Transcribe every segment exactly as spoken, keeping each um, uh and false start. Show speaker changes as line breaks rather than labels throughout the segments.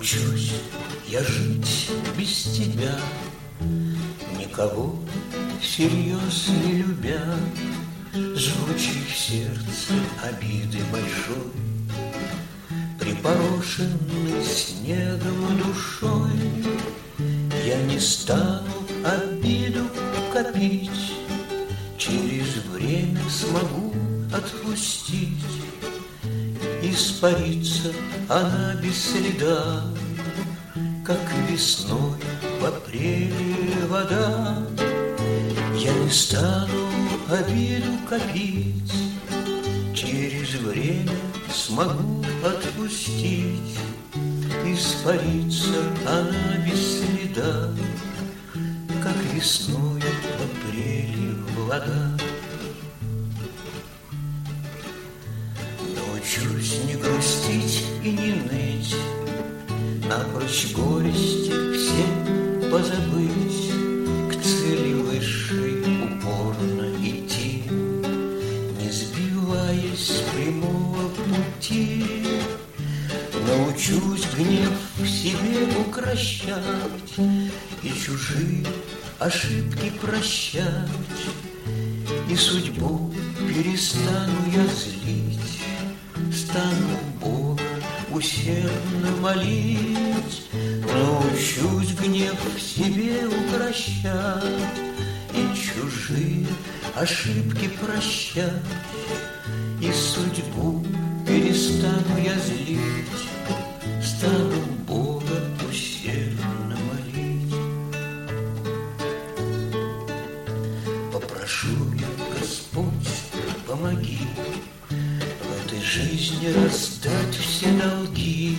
Научусь я жить без тебя, никого всерьез не любя, жгучей в сердце обиды большой, припорошенной снегом душой. Я не стану обиду копить, через время смогу отпустить. Испарится она без следа, как весной в апреле вода. Я не стану обиду копить, через время смогу отпустить. Испарится она без следа, как весной в апреле вода. Научусь не грустить и не ныть, напрочь горести все позабыть, к цели высшей упорно идти, не сбиваясь с прямого пути. Научусь гнев в себе укрощать и чужие ошибки прощать, и судьбу перестану я злить, стану Бога усердно молить. Научусь гнев в себе укрощать и чужие ошибки прощать, и судьбу перестану я злить, стану Бога усердно молить. Попрошу я, Господь, помоги в этой жизни раздать все долги.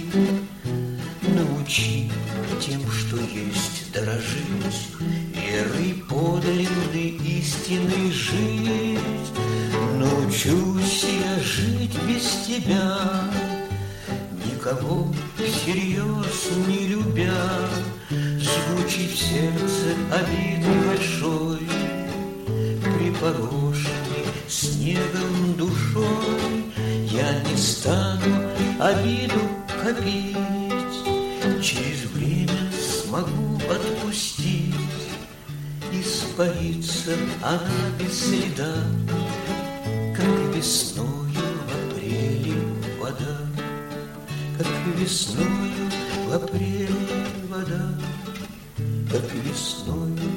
Научи тем, что есть, дорожить, верой подлинной истиной жить. Научусь я жить без тебя, никого всерьез не любя, жгучей в сердце обиды большой, припорошенной снегом душой. Я не стану обиду копить, через время смогу отпустить. Испарится она без следа, как весною в апреле вода, как весною в апреле вода, как весною